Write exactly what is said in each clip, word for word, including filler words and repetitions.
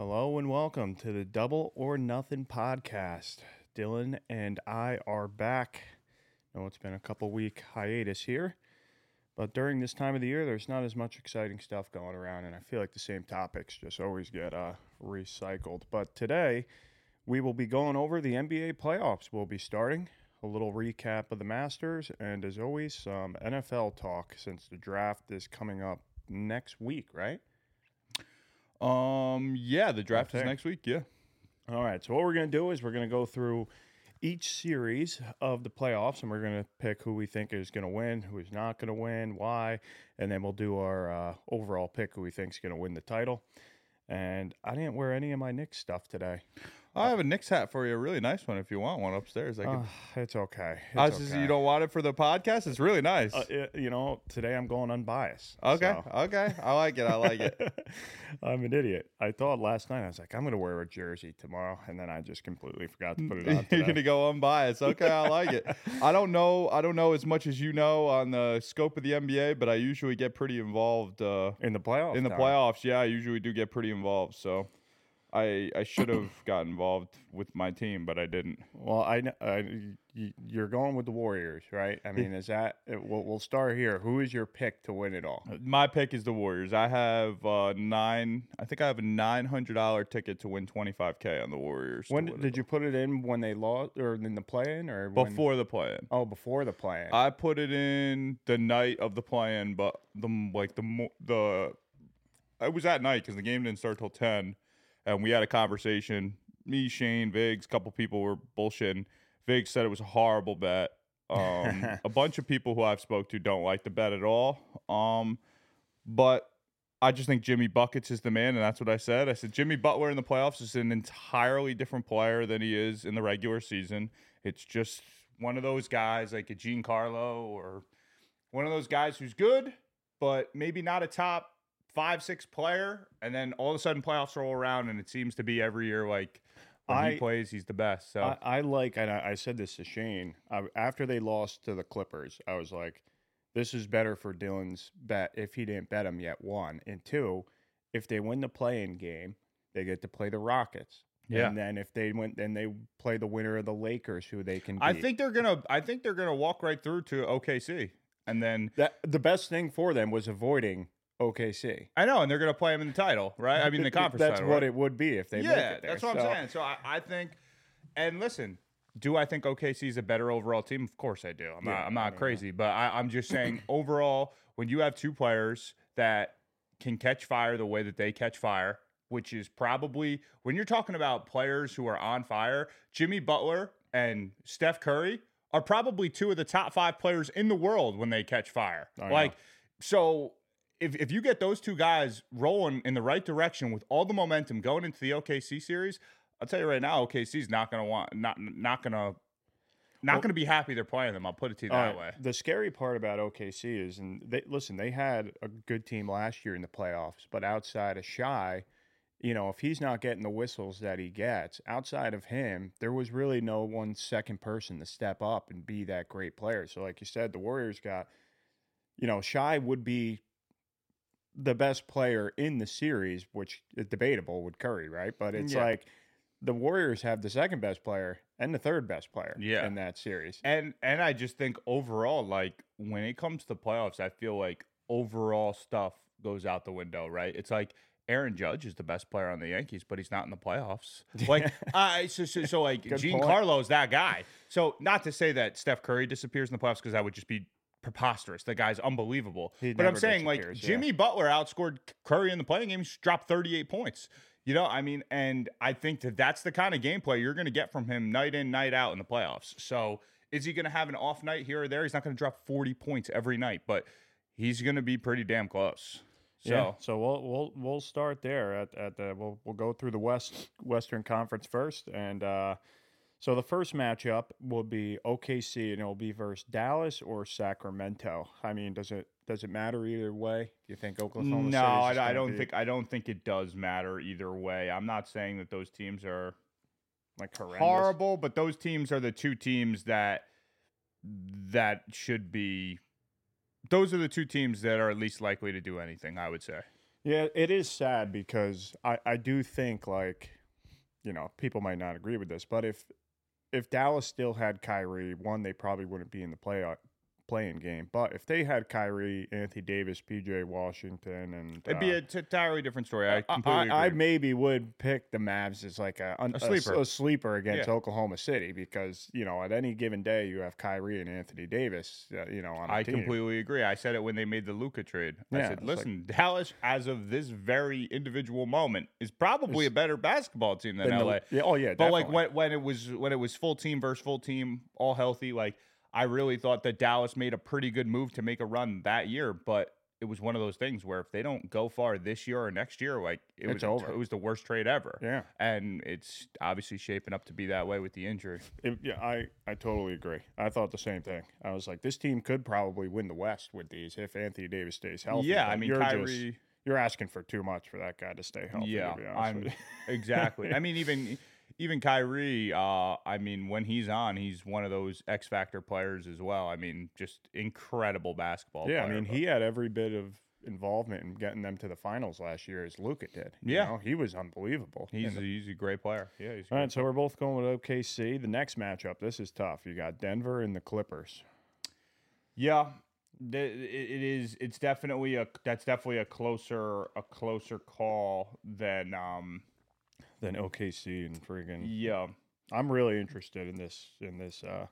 Hello and welcome to the Double or Nothing podcast. Dylan and I are back. I know it's been a couple week hiatus here, but during this time of the year, there's not as much exciting stuff going around, and I feel like the same topics just always get uh, recycled. But today, we will be going over the N B A playoffs. We'll be starting a little recap of the Masters, and as always, some N F L talk since the draft is coming up next week, right? Um, yeah, the draft Okay. is next week, yeah. All right, so what we're going to do is we're going to go through each series of the playoffs, and we're going to pick who we think is going to win, who's not going to win, why, and then we'll do our uh, overall pick who we think is going to win the title. And I didn't wear any of my Knicks stuff today. I have a Knicks hat for you, a really nice one if you want one upstairs. I could. Uh, it's okay. It's I was just- okay. You don't want it for the podcast? It's really nice. Uh, it- you know, today I'm going unbiased. okay, so. okay. I like it. I like it. I'm an idiot. I thought last night, I was like, I'm going to wear a jersey tomorrow, and then I just completely forgot to put it on You're today. gonna go unbiased. Okay, I like it. I don't know. I don't know as much as you know on the scope of the N B A, but I usually get pretty involved uh, In the playoffs. in the time. playoffs. Yeah, I usually do get pretty involved. So. I, I should have got involved with my team, but I didn't. Well, I, kn- uh, y- you're going with the Warriors, right? I mean, is that we'll, we'll start here. Who is your pick to win it all? My pick is the Warriors. I have uh, nine. I think I have a nine hundred dollar ticket to win twenty five k on the Warriors. When did, did you put it in when they lost or in the play-in or when- before the play-in? Oh, before the play-in. I put it in the night of the play-in, but the like the mo- the it was at night because the game didn't start till ten, and we had a conversation. Me, Shane, Viggs, a couple people were bullshitting. Viggs said it was a horrible bet. Um, a bunch of people who I've spoke to don't like the bet at all. Um, but I just think Jimmy Buckets is the man, and that's what I said. I said Jimmy Butler in the playoffs is an entirely different player than he is in the regular season. It's just one of those guys like a Giancarlo or one of those guys who's good, but maybe not a top five, six player. And then all of a sudden playoffs roll around, and it seems to be every year like when I- he plays, he's the best. So I, I like, and I, I said this to Shane I, after they lost to the Clippers. I was like, "This is better for Dylan's bet if he didn't bet him yet." One and two, if they win the play-in game, they get to play the Rockets. Yeah. And then if they win, then they play the winner of the Lakers, who they can beat. I think they're gonna. I think they're gonna walk right through to O K C, and then that the best thing for them was avoiding O K C. I know, and they're gonna play him in the title, right? I mean, the conference. That's title, what right? it would be if they make Yeah, it there. that's what So- I'm saying. So I, I think, and listen, do I think O K C is a better overall team? Of course I do. I'm Yeah, not. I'm I not mean, crazy, but I, I'm just saying overall, when you have two players that can catch fire the way that they catch fire, which is probably when you're talking about players who are on fire, Jimmy Butler and Steph Curry are probably two of the top five players in the world when they catch fire. I know. Like, so if if you get those two guys rolling in the right direction with all the momentum going into the O K C series, I'll tell you right now, O K C's not gonna want not not gonna not Well- gonna be happy they're playing them. I'll put it to you All that right, way. The scary part about O K C is, and they listen, they had a good team last year in the playoffs, but outside of Shy, you know, if he's not getting the whistles that he gets, outside of him, there was really no one second person to step up and be that great player. So, like you said, the Warriors got, you know, Shy would be the best player in the series, which is debatable with Curry, right? But it's Yeah. like the Warriors have the second best player and the third best player Yeah. in that series. And and I just think overall, like when it comes to playoffs, I feel like overall stuff goes out the window, right? It's like Aaron Judge is the best player on the Yankees, but he's not in the playoffs. Like, I so, so, so like Good Giancarlo's that guy. So not to say that Steph Curry disappears in the playoffs because that would just be preposterous. The guy's unbelievable. He but I'm never saying like disappears, yeah. Jimmy Butler outscored Curry in the playing game. He's dropped thirty-eight points. You know, I mean, and I think that that's the kind of gameplay you're going to get from him night in, night out in the playoffs. So is he going to have an off night here or there? He's not going to drop forty points every night, but he's going to be pretty damn close. So Yeah, so we'll we'll we'll start there at at the we'll we'll go through the West Western Conference first, and uh, so the first matchup will be O K C, and it'll be versus Dallas or Sacramento. I mean, does it does it matter either way? Do you think Oklahoma? no, City's I, just I gonna don't be, think I don't think it does matter either way. I'm not saying that those teams are like horrendous. horrible, but those teams are the two teams that that should be. Those are the two teams that are least likely to do anything, I would say. Yeah, it is sad because I, I do think, like, you know, people might not agree with this, but if if Dallas still had Kyrie, one, they probably wouldn't be in the play playing game. But if they had Kyrie, Anthony Davis, P J Washington, and It'd uh, be a t- entirely different story. I I, completely I, I agree. maybe would pick the Mavs as like a, a, A sleeper. a sleeper against Yeah. Oklahoma City because, you know, at any given day you have Kyrie and Anthony Davis, uh, you know, on a I team. completely agree. I said it when they made the Luka trade. I Yeah, said, it's like- listen, Dallas, as of this very individual moment, is probably a better basketball team than Then the- L A. yeah, oh, yeah, But like definitely. when, when it was when it was full team versus full team, all healthy, like I really thought that Dallas made a pretty good move to make a run that year. But it was one of those things where if they don't go far this year or next year, like it It's was a- over. it was the worst trade ever. Yeah. And it's obviously shaping up to be that way with the injury. It, yeah, I, I totally agree. I thought the same thing. I was like, this team could probably win the West with these if Anthony Davis stays healthy. Yeah, but I mean you're Kyrie. just, you're asking for too much for that guy to stay healthy. Yeah, to be honest I'm with you. exactly. I mean, even even Kyrie. Uh, I mean, when he's on, he's one of those X factor players as well. I mean, just incredible basketball. Yeah, player, I mean, but- he had every bit of involvement in getting them to the finals last year as Luka did. You Yeah. know, he was unbelievable. he's And a, he's a great player. Yeah, he's all great. right, so we're both going with O K C. The next matchup, this is tough. You got Denver and the Clippers. Yeah, the, it, it is. It's definitely a. That's definitely a closer a closer call than. Um. Then O K C and friggin' Yeah. I'm really interested in this in this uh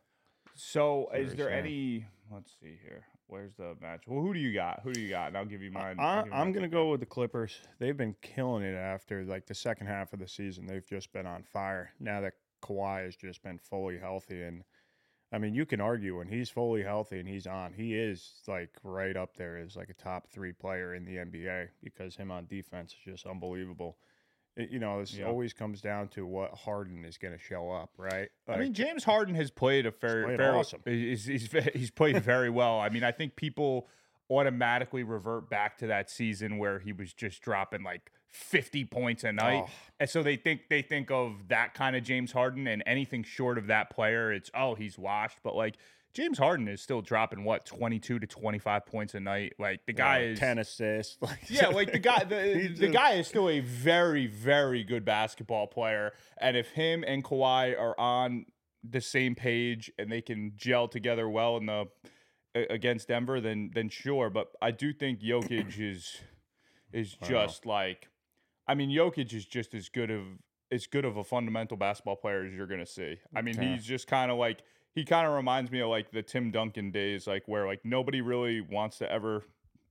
So, is Series, there yeah. any? Let's see here. Where's the match? Well, who do you got? Who do you got? And I'll give you mine. I'll I, give you I'm mine. gonna go with the Clippers. They've been killing it after like the second half of the season. They've just been on fire. Now that Kawhi has just been fully healthy, and I mean, you can argue when he's fully healthy and he's on, he is like right up there as like a top three player in the N B A because him on defense is just unbelievable. It, you know, this Yeah. always comes down to what Harden is going to show up, right? I mean, Like, James Harden has played a fair, played fair awesome. He's, he's he's played very well. I mean, I think people automatically revert back to that season where he was just dropping like fifty points a night, Oh. and so they think they think of that kind of James Harden, and anything short of that player, it's oh he's washed. But like James Harden is still dropping what twenty-two to twenty-five points a night. Like the guy uh, is ten assists. Like, yeah, like the guy, the, He the just- guy is still a very, very good basketball player. And if him and Kawhi are on the same page and they can gel together well in the a- against Denver, then then sure. But I do think Jokic is is just like, I mean, Jokic is just as good of as good of a fundamental basketball player as you're gonna see. I mean, Yeah. he's just kind of like he kind of reminds me of like the Tim Duncan days, like where like nobody really wants to ever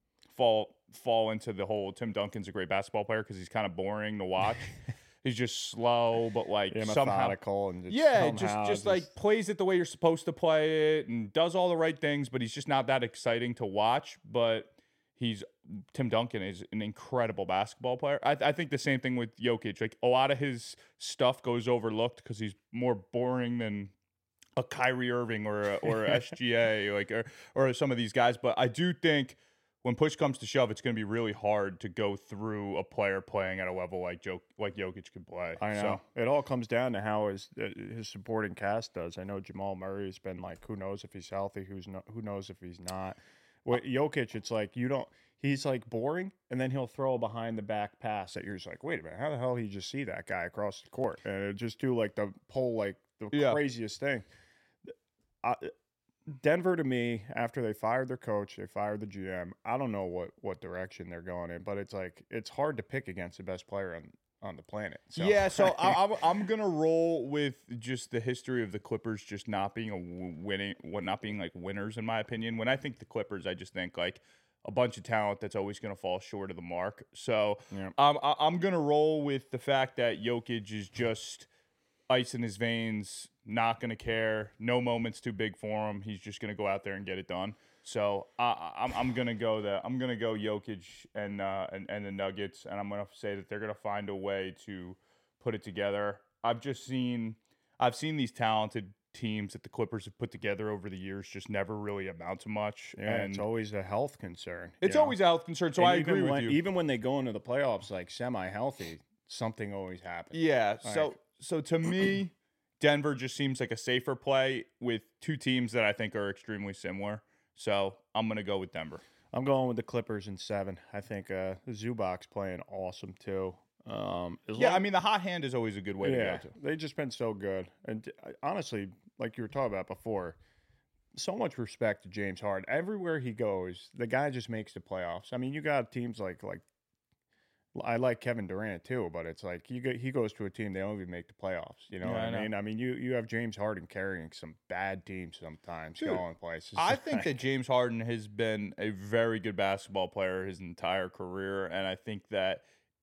fall fall into the whole Tim Duncan's a great basketball player because he's kind of boring to watch. He's just slow, but like yeah, somehow, methodical and just yeah, just somehow just like plays it the way you're supposed to play it and does all the right things. But he's just not that exciting to watch. But he's Tim Duncan is an incredible basketball player. I, I think the same thing with Jokic. Like a lot of his stuff goes overlooked because he's more boring than a Kyrie Irving or a, or a S G A like or or some of these guys. But I do think when push comes to shove, it's going to be really hard to go through a player playing at a level like Jok- like Jokic can play. I know. So, It all comes down to how his uh, his supporting cast does. I know Jamal Murray's been like, who knows if he's healthy, who's no, who knows if he's not. With Jokic, it's like you don't. He's like boring, and then he'll throw a behind the back pass that you're just like, wait a minute, how the hell did you just see that guy across the court and it just do like the pull like the Yeah. craziest thing. I, Denver to me, after they fired their coach, they fired the G M. I don't know what, what direction they're going in, but it's like it's hard to pick against the best player on, on the planet. So. yeah, so I, I'm I'm gonna roll with just the history of the Clippers just not being a w- winning, what not being like winners in my opinion. When I think the Clippers, I just think like a bunch of talent that's always gonna fall short of the mark. So Yeah. um, I, I'm gonna roll with the fact that Jokic is just ice in his veins, not gonna care. No moment's too big for him. He's just gonna go out there and get it done. So I, I'm I'm gonna go that I'm gonna go Jokic and uh, and and the Nuggets, and I'm gonna say that they're gonna find a way to put it together. I've just seen I've seen these talented teams that the Clippers have put together over the years just never really amount to much. Yeah, and it's always a health concern. it's you know? always a health concern. So And I even agree with when, you. Even when they go into the playoffs like semi-healthy, something always happens. Yeah. So Like- so to me, Denver just seems like a safer play with two teams that I think are extremely similar. So I'm gonna go with Denver. I'm going with the Clippers in seven. I think uh, Zubac's playing awesome too. Um, as Yeah, long- I mean the hot hand is always a good way yeah, to go to. they've just been so good. And uh, honestly, like you were talking about before, so much respect to James Harden. Everywhere he goes, the guy just makes the playoffs. I mean, you got teams like like I like Kevin Durant too, but it's like he go, he goes to a team they don't even make the playoffs. You know Yeah, what I I know. mean? I mean, you you have James Harden carrying some bad teams sometimes, Dude, going places. I think that James Harden has been a very good basketball player his entire career, and I think that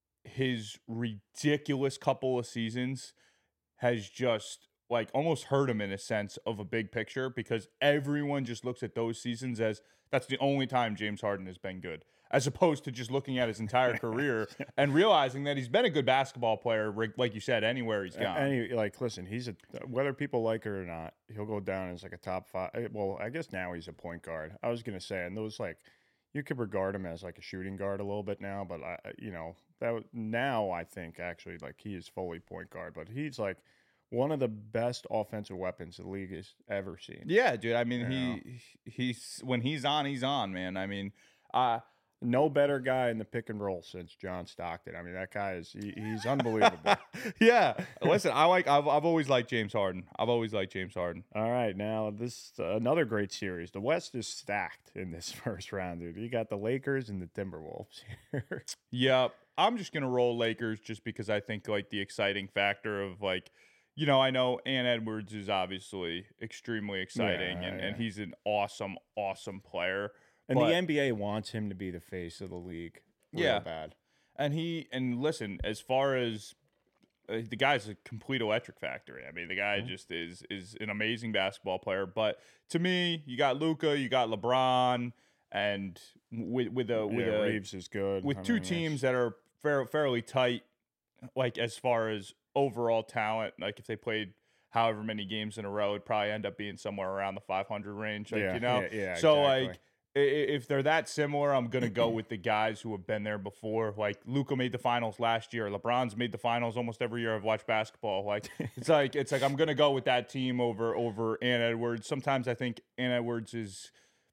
his ridiculous couple of seasons has just like almost hurt him in a sense of a big picture because everyone just looks at those seasons as that's the only time James Harden has been good, as opposed to just looking at his entire career and realizing that he's been a good basketball player, like you said, anywhere he's gone. And he, like, listen, he's a whether people like it or not, he'll go down as like a top five. Well, I guess now he's a point guard. I was gonna say, and those like you could regard him as like a shooting guard a little bit now, but I, you know, that now I think actually like he is fully point guard, but he's like one of the best offensive weapons the league has ever seen. Yeah, dude. I mean, You know? he he's when he's on, he's on, man. I mean, uh No better guy in the pick and roll since John Stockton. I mean, that guy is he, he's unbelievable. yeah. Listen, I like I've I've always liked James Harden. I've always liked James Harden. All right, now this uh, another great series. The West is stacked in this first round, dude. You got the Lakers and the Timberwolves here. Yeah, I'm just gonna roll Lakers just because I think like the exciting factor of like, you know, I know Ant Edwards is obviously extremely exciting Yeah, and, yeah. and he's an awesome, awesome player. And But- the N B A wants him to be the face of the league. Real Yeah. bad. And he and listen, as far as uh, the guy's a complete electric factory. I mean, the guy Mm-hmm. just is is an amazing basketball player. But to me, you got Luka, you got LeBron, and with with a with yeah, a Reeves is good. with I two mean, it's- teams that are fair, fairly tight, like as far as overall talent. Like if they played however many games in a row, it'd probably end up being somewhere around the five hundred range. Like Yeah, you know, yeah, yeah, so exactly. like. i- i- If they're that similar, I'm gonna go with the guys who have been there before. Like Luka made the finals last year. LeBron's made the finals almost every year I've watched basketball. Like it's like it's like I'm gonna go with that team over over Ant Edwards. Sometimes I think Ant Edwards is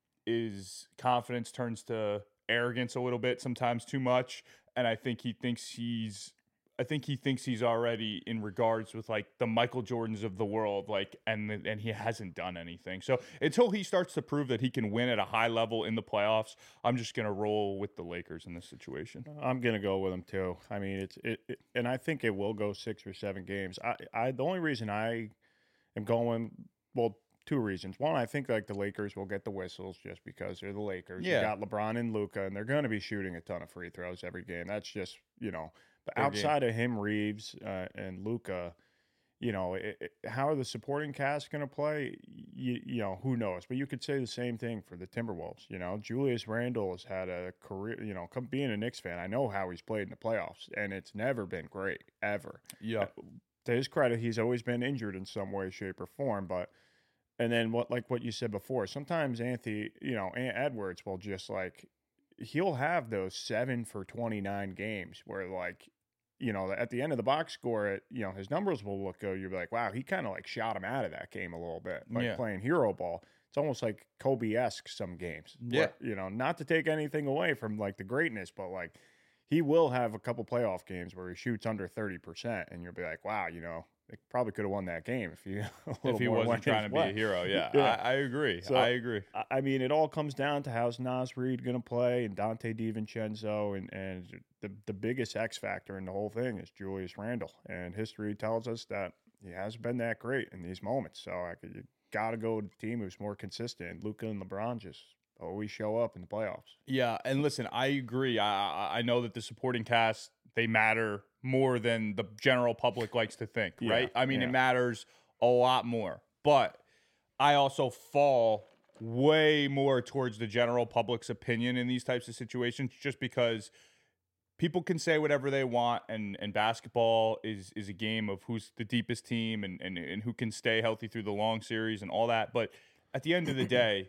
is confidence turns to arrogance a little bit, sometimes too much. And I think he thinks he's I think he thinks he's already in regards with like the Michael Jordans of the world, like and and he hasn't done anything. So until he starts to prove that he can win at a high level in the playoffs, I'm just gonna roll with the Lakers in this situation. I'm gonna go with him too. I mean, it's it, it, and I think it will go six or seven games. I, I the only reason I am going, well, two reasons. One, I think like the Lakers will get the whistles just because they're the Lakers. Yeah. You got LeBron and Luka, and they're going to be shooting a ton of free throws every game. That's just you know. But Their game. outside of him, Reeves uh, and Luka, you know, it, it, how are the supporting cast going to play? You, you know, who knows? But you could say the same thing for the Timberwolves. You know, Julius Randle has had a career. You know, come being a Knicks fan, I know how he's played in the playoffs, and it's never been great ever. Yeah. To his credit, he's always been injured in some way, shape, or form. But and then what, like what you said before, sometimes Anthony, you know, Ant Edwards will just like he'll have those seven for twenty-nine games where like. You know, at the end of the box score, it you know his numbers will look good. You'll be like, wow, he kind of like shot him out of that game a little bit, like Yeah. playing hero ball. It's almost like Kobe-esque some games. Yeah. Where, you know, not to take anything away from like the greatness, but like he will have a couple playoff games where he shoots under thirty percent, and you'll be like, wow, you know, they probably could have won that game if he a If little he more wasn't went trying his to be way. a hero, yeah, Yeah. I, I agree. So- I agree. I- I mean, it all comes down to how's Nas Reed going to play and Dante DiVincenzo, and and the the biggest X factor in the whole thing is Julius Randle, and history tells us that he hasn't been that great in these moments. So I could, you got to go with the team who's more consistent. Luka and LeBron just always show up in the playoffs. Yeah, and listen, I agree. I I- I know that the supporting cast they matter more than the general public likes to think, Yeah, right? I mean, yeah. it matters a lot more. But I also fall way more towards the general public's opinion in these types of situations, just because people can say whatever they want, and and basketball is is a game of who's the deepest team and and and who can stay healthy through the long series and all that. But at the end of the day,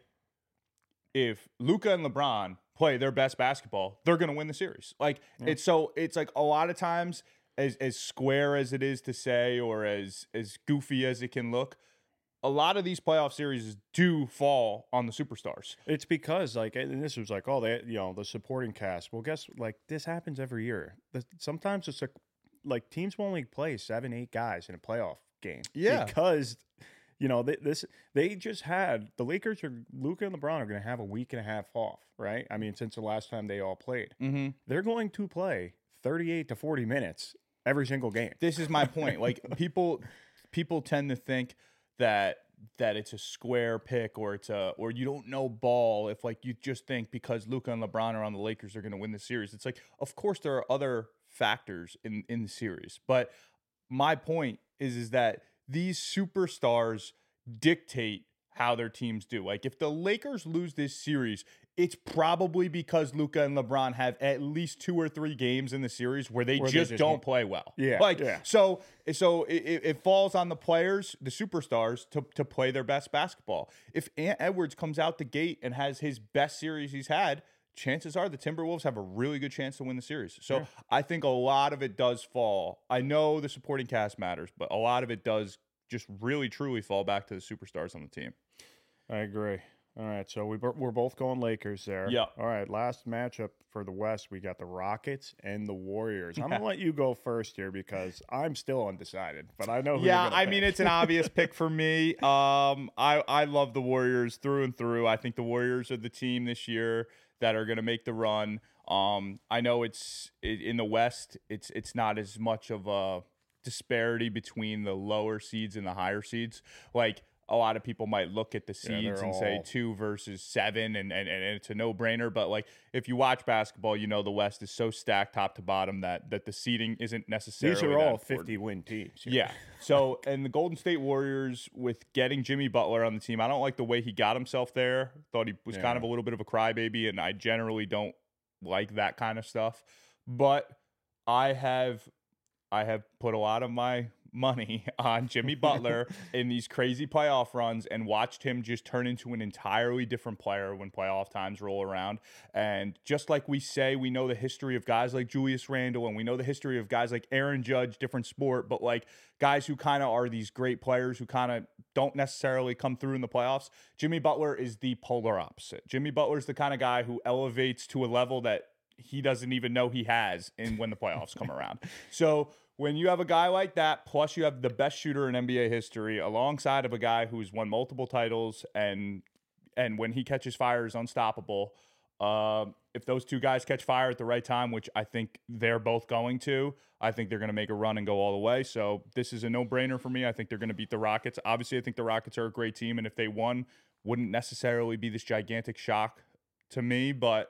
if Luka and LeBron play their best basketball, they're going to win the series. Like it's so it's like a lot of times as as square as it is to say or as as goofy as it can look, a lot of these playoff series do fall on the superstars. It's because like, and this was like, oh, they, you know, the supporting cast. Well, guess like this happens every year. The, sometimes it's a, like teams will only play seven, eight guys in a playoff game. Yeah, because you know they, this they just had the Lakers are Luka and LeBron are going to have a week and a half off, right? I mean, since the last time they all played, mm-hmm. they're going to play thirty-eight to forty minutes every single game. This is my point. Like people, people tend to think that that it's a square pick or it's a or you don't know ball if like you just think because Luka and LeBron are on the Lakers they're going to win the series. It's like of course there are other factors in in the series, but my point is is that these superstars dictate how their teams do. Like if the Lakers lose this series, it's probably because Luka and LeBron have at least two or three games in the series where they, Where just, they just don't won't. play well. Yeah, like yeah. so. So it, it falls on the players, the superstars, to to play their best basketball. If Ant Edwards comes out the gate and has his best series he's had, chances are the Timberwolves have a really good chance to win the series. So Yeah. I think a lot of it does fall. I know the supporting cast matters, but a lot of it does just really truly fall back to the superstars on the team. I agree. All right, so we, we're both going Lakers there. Yeah. All right, last matchup for the West, we got the Rockets and the Warriors. I'm going to let you go first here because I'm still undecided, but I know who Yeah, you're gonna I pick. mean, it's an obvious pick for me. Um, I, I love the Warriors through and through. I think the Warriors are the team this year that are going to make the run. Um, I know it's it, in the West, it's it's not as much of a disparity between the lower seeds and the higher seeds. Like, a lot of people might look at the Yeah, seeds they're and say all- two versus seven, and, and, and it's a no-brainer. But, like, if you watch basketball, you know the West is so stacked top to bottom that, that the seeding isn't necessarily These are that all important. fifty-win teams. here. Yeah. So, and the Golden State Warriors, with getting Jimmy Butler on the team, I don't like the way he got himself there. Thought he was Yeah. kind of a little bit of a crybaby, and I generally don't like that kind of stuff. But I have, I have put a lot of my money on Jimmy Butler in these crazy playoff runs and watched him just turn into an entirely different player when playoff times roll around. And just like we say, we know the history of guys like Julius Randle and we know the history of guys like Aaron Judge, different sport, but like guys who kind of are these great players who kind of don't necessarily come through in the playoffs. Jimmy Butler is the polar opposite. Jimmy Butler is the kind of guy who elevates to a level that he doesn't even know he has in when the playoffs come around. So when you have a guy like that, plus you have the best shooter in N B A history, alongside of a guy who's won multiple titles, and and when he catches fire is unstoppable. Uh, if those two guys catch fire at the right time, which I think they're both going to, I think they're going to make a run and go all the way. So this is a no-brainer for me. I think they're going to beat the Rockets. Obviously, I think the Rockets are a great team, and if they won, wouldn't necessarily be this gigantic shock to me. But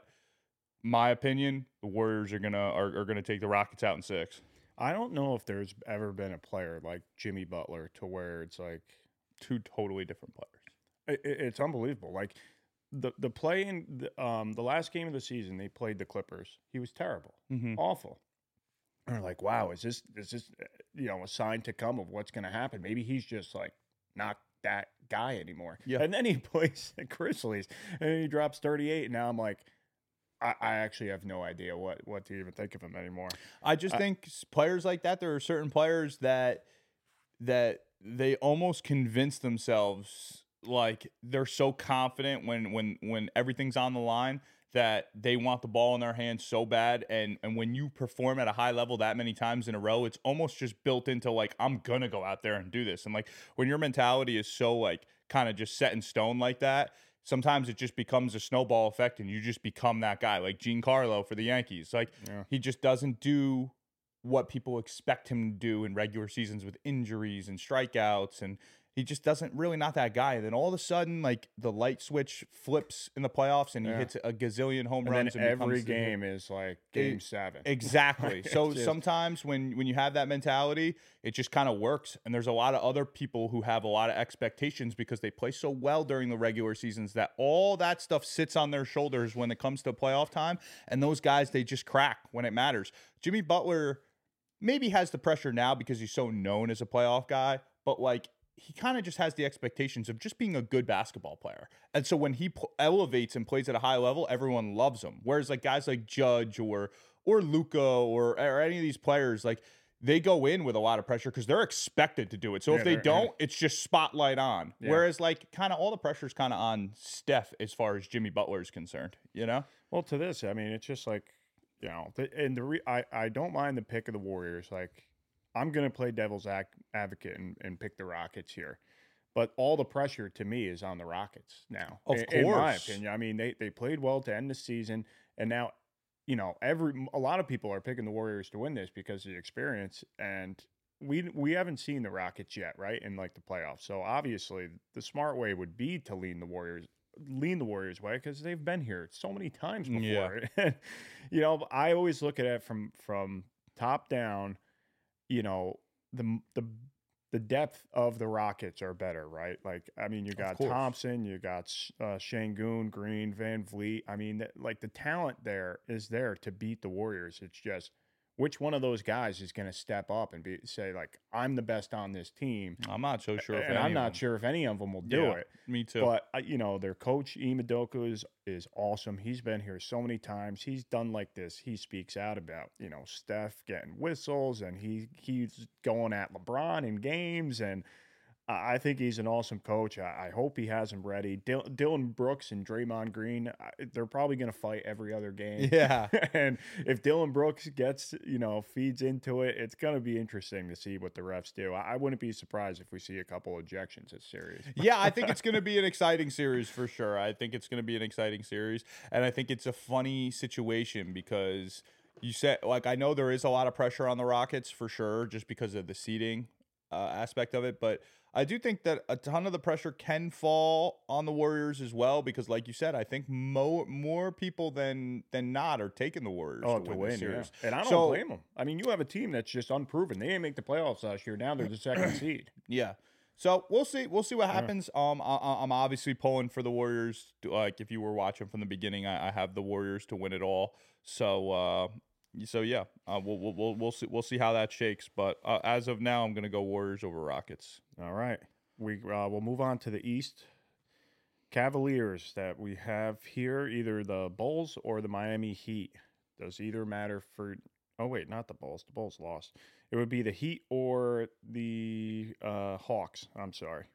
my opinion, the Warriors are gonna are, are gonna take the Rockets out in six. I don't know if there's ever been a player like Jimmy Butler to where it's like Two totally different players. it, it's unbelievable. Like the the play in the, um the last game of the season, they played the Clippers. He was terrible, Mm-hmm. awful. And we're like, wow, is this is this uh, you know a sign to come of what's going to happen? Maybe he's just like not that guy anymore. Yeah. And then he plays the Grizzlies and he drops thirty-eight. And now I'm like, I, I actually have no idea what what to even think of him anymore. I just I- think s- players like that, there are certain players that that they almost convince themselves like they're so confident when when when everything's on the line that they want the ball in their hands so bad, and and when you perform at a high level that many times in a row, it's almost just built into like, I'm gonna go out there and do this. And like when your mentality is so like kind of just set in stone like that, sometimes it just becomes a snowball effect and you just become that guy, like Giancarlo for the Yankees. Like Yeah. he just doesn't do what people expect him to do in regular seasons with injuries and strikeouts, and he just doesn't really not that guy. And then all of a sudden, like the light switch flips in the playoffs and he Yeah. hits a gazillion home And then runs. and every becomes the- game is like game seven. Exactly. It's So just- sometimes when when you have that mentality, it just kind of works. And there's a lot of other people who have a lot of expectations because they play so well during the regular seasons that all that stuff sits on their shoulders when it comes to playoff time. And those guys, they just crack when it matters. Jimmy Butler maybe has the pressure now because he's so known as a playoff guy, but like he kind of just has the expectations of just being a good basketball player. And so when he p- elevates and plays at a high level, everyone loves him. Whereas like guys like Judge or or Luka or, or any of these players, like they go in with a lot of pressure because they're expected to do it. So Yeah, if they they're- don't, it's just spotlight on. Yeah. Whereas like kind of all the pressure is kind of on Steph as far as Jimmy Butler is concerned, you know? Well, to this, I mean, it's just like, you know, the, and the re, I, I don't mind the pick of the Warriors. Like, I'm going to play devil's ac- advocate and, and pick the Rockets here. But all the pressure to me is on the Rockets now. Of in, in my course. opinion. I mean, they, they played well to end the season, and now, you know, every a lot of people are picking the Warriors to win this because of the experience, and we we haven't seen the Rockets yet, right, in like the playoffs. So obviously, the smart way would be to lean the Warriors lean the Warriors way because they've been here so many times before. Yeah. You know, I always look at it from from top down. You know, the the the depth of the Rockets are better, right? Like, I mean, you got course. Thompson, you got uh, Şengün, Green, Van Vliet. I mean, th- like the talent there is there to beat the Warriors. It's just which one of those guys is going to step up and be say like, I'm the best on this team. I'm not so sure. If and any I'm of not them. sure if any of them will do Yeah, it. Me too. But uh, you know, their coach Imadoka is is awesome. He's been here so many times. He's done like this. He speaks out about, you know, Steph getting whistles, and he he's going at LeBron in games, and I I think he's an awesome coach. I, I hope he has him ready. Dil- Dylan Brooks and Draymond Green, I- they're probably going to fight every other game. Yeah. And if Dylan Brooks gets, you know, feeds into it, it's going to be interesting to see what the refs do. I, I wouldn't be surprised if we see a couple ejections this series. Yeah, I think it's going to be an exciting series for sure. I think it's going to be an exciting series. And I think it's a funny situation because you said, like, I know there is a lot of pressure on the Rockets for sure, just because of the seeding uh, aspect of it. But I do think that a ton of the pressure can fall on the Warriors as well, because, like you said, I think mo- more people than than not are taking the Warriors Oh, to, to win, win, the series. yeah. And I don't So- blame them. I mean, you have a team that's just unproven. They didn't make the playoffs last year. Now they're the second seed. Yeah. So we'll see. We'll see what happens. Um, I, I- I'm obviously pulling for the Warriors. To, like if you were watching from the beginning, I, I have the Warriors to win it all. So, uh, so yeah, uh, we'll, we'll we'll we'll see we'll see how that shakes. But uh, as of now, I'm gonna go Warriors over Rockets. All right. We uh, we'll move on to the East. Cavaliers that we have here, either the Bulls or the Miami Heat. Does either matter for? Oh wait, not the Bulls. The Bulls lost. It would be the Heat or the uh, Hawks. I'm sorry.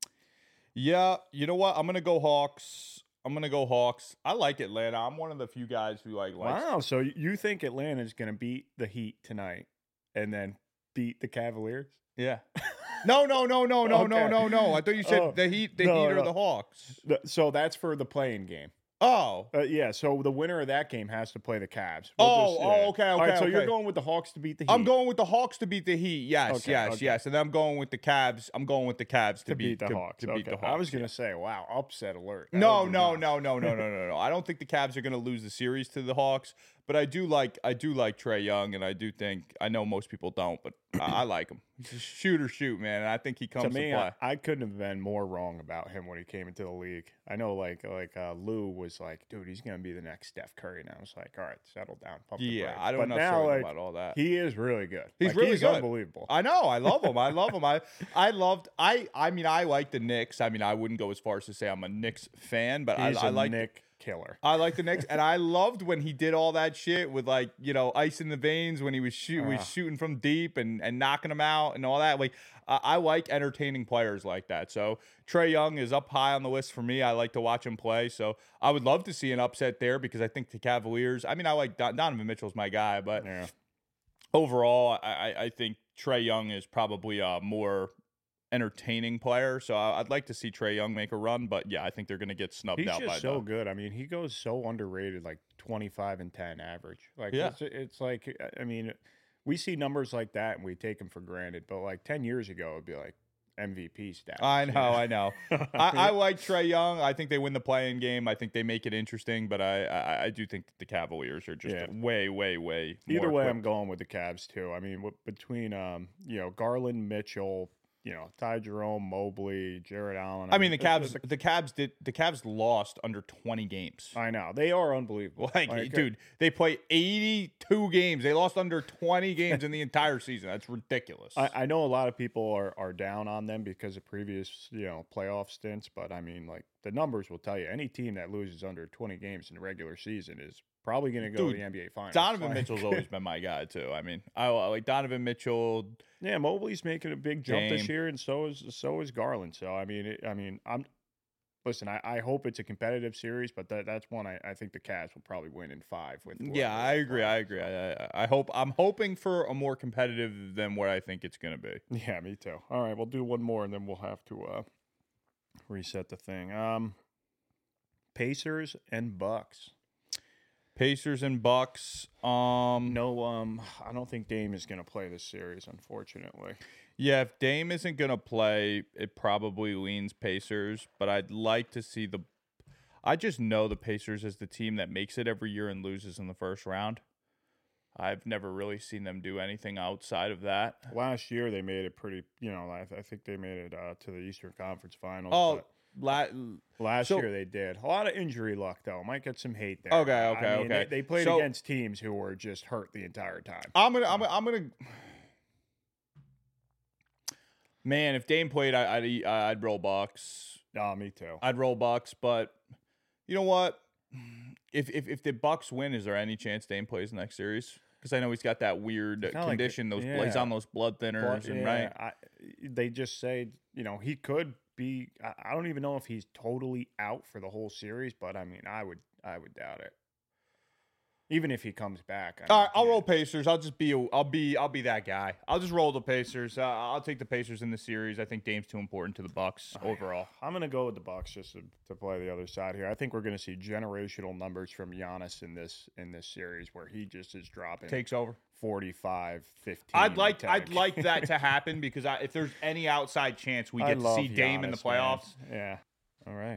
Yeah, you know what? I'm gonna go Hawks. I'm gonna go Hawks. I like Atlanta. I'm one of the few guys who like likes. Wow. So you think Atlanta is going to beat the Heat tonight, and then beat the Cavaliers? Yeah. No, no, no, no, no, no, Okay. no, no. I thought you said Oh, the Heat, the no, Heat or no. the Hawks. The- So that's for the playing game. Oh. Uh, yeah, so the winner of that game has to play the Cavs. Oh, oh, okay, All right, okay, so you're okay. going with the Hawks to beat the Heat. I'm going with the Hawks to beat the Heat. Yes, Okay, yes, okay. yes. And then I'm going with the Cavs. I'm going with the Cavs to, to beat the to, Hawks. To beat Okay. the Hawks. I was going yeah. to say, wow, upset alert. That No, would be no, nuts. no, no, no, no, no, no. I don't think the Cavs are going to lose the series to the Hawks, but I do like I do like Trey Young, and I do think I know most people don't, but I, I like him. He's a shoot or shoot, man, and I think he comes To to, me, play. I, I couldn't have been more wrong about him when he came into the league. I know, like, like uh, Lou was like, dude, he's going to be the next Steph Curry. And I was like, all right, settle down. Pump the yeah, brakes. I don't but know now, like, about all that. he is really good. He's Like, really he's good. unbelievable. I know. I love him. I love him. I I loved. I I mean, I like the Knicks. I mean, I wouldn't go as far as to say I'm a Knicks fan, but He's I, I a like Nick killer. I like the Knicks, and I loved when he did all that shit with, like, you know, ice in the veins when he was shoot, was Ah. shooting from deep and, and knocking them out and all that. Like, I I like entertaining players like that. So Trey Young is up high on the list for me. I like to watch him play. So I would love to see an upset there because I think the Cavaliers. I mean, I like Don, Donovan Mitchell's my guy, but Yeah. overall, I, I I think Trey Young is probably a more entertaining player. So I- I'd like to see Trey Young make a run, but yeah, I think they're going to get snubbed He's out by just so the. good. I mean, he goes so underrated, like twenty-five and ten average. Like, Yeah. it's, it's like, I mean, we see numbers like that and we take them for granted. But like ten years ago, it'd be like M V P stats. I you know, I know. I, I like Trey Young. I think they win the playing game. I think they make it interesting, but I I, I do think that the Cavaliers are just Yeah. way, way, way. Either more way, equipped. I'm going with the Cavs too. I mean, w- between um, you know, Garland, Mitchell, you know, Ty Jerome, Mobley, Jared Allen. I mean, the it- Cavs. it- The Cavs did. The Cavs lost under twenty games. I know they are unbelievable. Like, Like, dude, they play eighty-two games. They lost under twenty games in the entire season. That's ridiculous. I, I know a lot of people are, are down on them because of previous, you know, playoff stints, but I mean, like the numbers will tell you any team that loses under twenty games in the regular season is probably going to go Dude, to the N B A Finals. Donovan Like- Mitchell's always been my guy too. I mean, I like Donovan Mitchell. Yeah, Mobley's making a big jump this Dame. year, and so is so is Garland. So I mean, it, I mean, I'm listen. I, I hope it's a competitive series, but that that's one I, I think the Cavs will probably win in five. With whoever Yeah, I they agree. play. I agree. I, I, I hope I'm hoping for a more competitive than what I think it's going to be. Yeah, me too. All right, we'll do one more, and then we'll have to uh, reset the thing. Um, Pacers and Bucks. Pacers and Bucks. Um, No, um, I don't think Dame is going to play this series, unfortunately. Yeah, if Dame isn't going to play, it probably leans Pacers, but I'd like to see the I just know the Pacers as the team that makes it every year and loses in the first round. I've never really seen them do anything outside of that. Last year they made it pretty. You know, I, I think they made it uh, to the Eastern Conference Finals. Oh, but la- last so- year they did. A lot of injury luck though. Might get some hate there. Okay, I okay, mean, okay. They, they played So- against teams who were just hurt the entire time. I'm gonna, I'm gonna, I'm gonna. Man, if Dame played, I, I'd, eat- I'd roll Bucks. Oh, me too. I'd roll Bucks, but you know what? If if if the Bucks win, is there any chance Dame plays the next series? Because I know he's got that weird Kinda like- condition. those he's yeah. on those blood thinners, But, and yeah, right. I, they just say, you know, he could be. I, I don't even know if he's totally out for the whole series, but I mean, I would, I would doubt it. Even if he comes back. I All mean, right, I'll yeah. roll Pacers. I'll just be a, I'll be I'll be that guy. I'll just roll the Pacers. Uh, I'll take the Pacers in the series. I think Dame's too important to the Bucks overall. I'm going to go with the Bucks just to, to play the other side here. I think we're going to see generational numbers from Giannis in this in this series where he just is dropping Takes over. forty-five, fifteen. I'd like ten. I'd like that to happen because I, if there's any outside chance we I get to love see Dame in the Giannis, man. playoffs. Yeah. All right.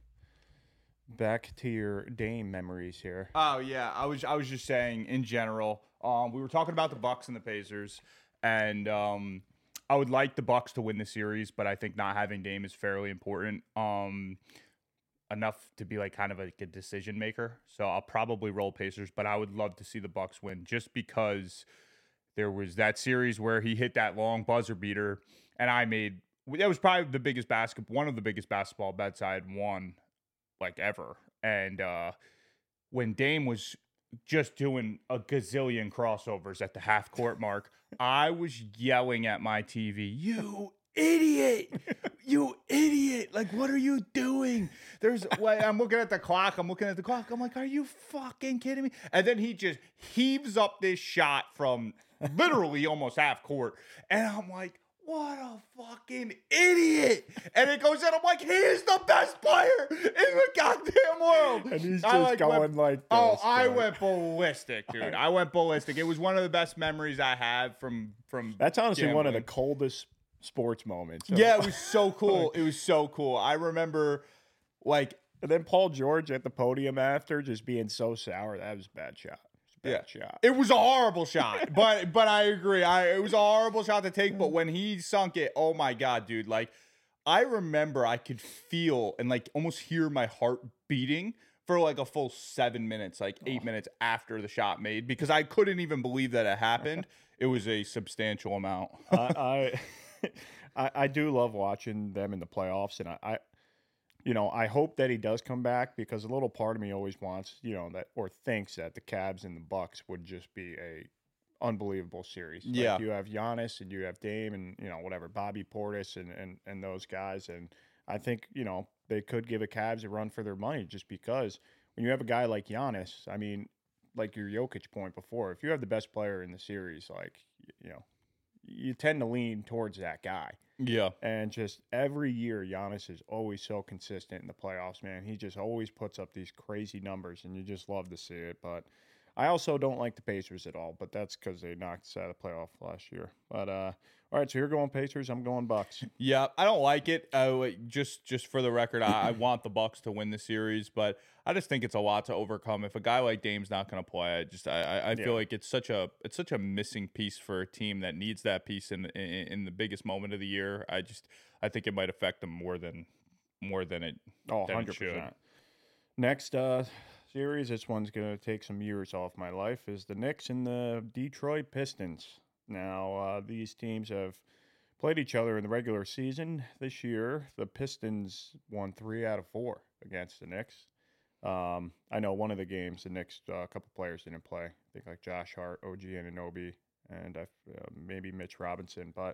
Back to your Dame memories here. Oh yeah, I was I was just saying in general. Um, we were talking about the Bucks and the Pacers, and um, I would like the Bucks to win the series, but I think not having Dame is fairly important. Um, enough to be like kind of like a decision maker. So I'll probably roll Pacers, but I would love to see the Bucks win just because there was that series where he hit that long buzzer beater, and I made that was probably the biggest basketball, one of the biggest basketball bets I had won like ever. And uh, when Dame was just doing a gazillion crossovers at the half court mark, I was yelling at my T V, "You idiot! You idiot! Like, what are you doing?" There's like, I'm looking at the clock. I'm looking at the clock. I'm like, "Are you fucking kidding me?" And then he just heaves up this shot from literally almost half court, and I'm like, "What a fucking idiot!" And it goes in. I'm like, "He is the best player in the goddamn world." And he's I, just like, going went- like this. Oh, I dude. went ballistic, dude. I went ballistic. It was one of the best memories I have from from. That's honestly one of the gambling. coldest sports moments. Yeah, it was so cool. It was so cool. I remember, like, And then Paul George at the podium after just being so sour. That was a bad shot. It was a bad shot. it was a horrible shot, but but I agree. I it was a horrible shot to take. But when he sunk it, oh my god, dude! Like, I remember I could feel and like almost hear my heart beating for like a full seven minutes, like eight minutes after the shot made, because I couldn't even believe that it happened. It was a substantial amount. I, I, I I do love watching them in the playoffs, and I, I, you know, I hope that he does come back because a little part of me always wants, you know, that or thinks that the Cavs and the Bucks would just be a unbelievable series. Like, Yeah. you have Giannis and you have Dame and you know whatever Bobby Portis and and and those guys, and I think you know they could give a Cavs a run for their money just because when you have a guy like Giannis, I mean, like your Jokic point before, if you have the best player in the series, like y- you know. You tend to lean towards that guy. Yeah. And just every year, Giannis is always so consistent in the playoffs, man. He just always puts up these crazy numbers, and you just love to see it. But I also don't like the Pacers at all, but that's because they knocked us out of the playoff last year. But, uh, all right, so you're going Pacers. I'm going Bucks. Yeah, I don't like it. Uh, wait, just just for the record, I, I want the Bucks to win the series, but I just think it's a lot to overcome. If a guy like Dame's not going to play, I just I, I, I Yeah. feel like it's such a it's such a missing piece for a team that needs that piece in, in in the biggest moment of the year. I just I think it might affect them more than more than it. Oh, Then it one hundred should. percent. Next uh, series, this one's going to take some years off my life, is the Knicks and the Detroit Pistons. Now, uh, these teams have played each other in the regular season this year. The Pistons won three out of four against the Knicks. Um, I know one of the games, the Knicks, a uh, couple players didn't play. I think like Josh Hart, O G Anunoby, and uh, maybe Mitch Robinson. But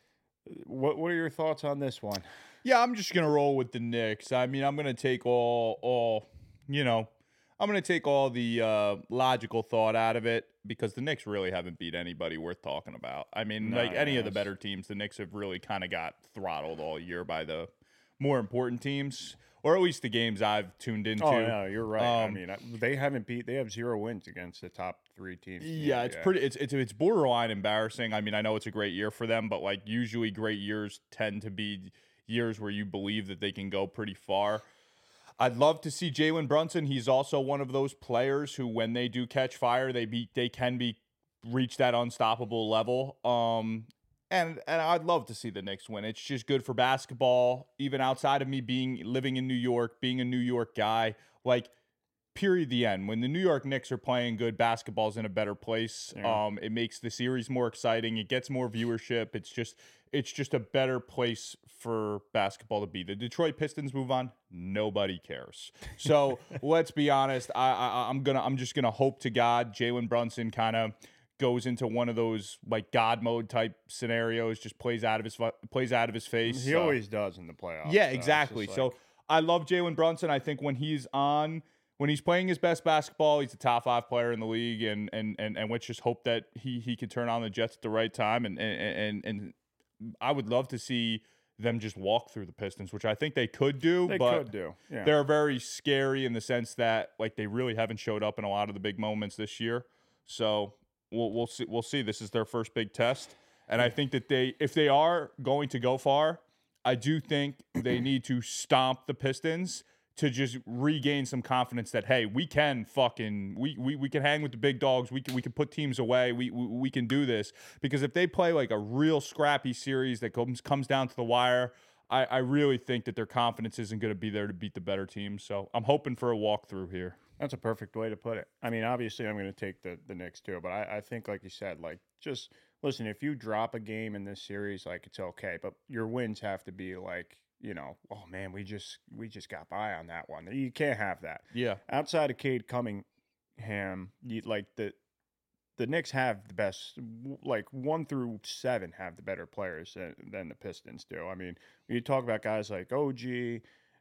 what what are your thoughts on this one? Yeah, I'm just gonna roll with the Knicks. I mean, I'm gonna take all all you know, I'm gonna take all the uh, logical thought out of it because the Knicks really haven't beat anybody worth talking about. I mean, No, like any yes. of the better teams, the Knicks have really kind of got throttled all year by the more important teams, or at least the games I've tuned into. Oh no, you're right. I Um, mean, I- they haven't beat. They have zero wins against the top three teams. in the Yeah, it's N B A. pretty. It's it's it's borderline embarrassing. I mean, I know it's a great year for them, but like usually great years tend to be years where you believe that they can go pretty far. I'd love to see Jalen Brunson. He's also one of those players who, when they do catch fire, they be they can be reach that unstoppable level. Um, and and I'd love to see the Knicks win. It's just good for basketball, even outside of me being living in New York, being a New York guy. Like, period. The end. When the New York Knicks are playing good, basketball's in a better place. Yeah. Um, it makes the series more exciting. It gets more viewership. It's just it's just a better place for basketball to be. The Detroit Pistons move on. Nobody cares. So let's be honest. I, I I'm gonna I'm just gonna hope to God Jalen Brunson kind of goes into one of those like God mode type scenarios. Just plays out of his fu- plays out of his face. He Uh, always does in the playoffs. yeah, so it's exactly. just So like- I love Jalen Brunson. I think when he's on, when he's playing his best basketball, he's a top five player in the league, and and and and let's just hope that he he can turn on the Jets at the right time. And and and, and I would love to see them just walk through the Pistons, which I think they could do. they but could do. Yeah. they're very scary in the sense that like they really haven't showed up in a lot of the big moments this year. So we'll we'll see we'll see. This is their first big test, and I think that they if they are going to go far, I do think they need to stomp the Pistons to just regain some confidence that hey, we can fucking we we, we can hang with the big dogs. We can we can put teams away. We, we we can do this because if they play like a real scrappy series that comes comes down to the wire, I, I really think that their confidence isn't going to be there to beat the better teams. So I'm hoping for a walkthrough here. That's a perfect way to put it. I mean, obviously, I'm going to take the the Knicks too, but I, I think, like you said, like just listen. If you drop a game in this series, like it's okay, but your wins have to be like, you know, oh man, we just we just got by on that one. You can't have that. Yeah. Outside of Cade Cunningham, you like the the Knicks have the best, like one through seven have the better players than, than the Pistons do. I mean, when you talk about guys like O G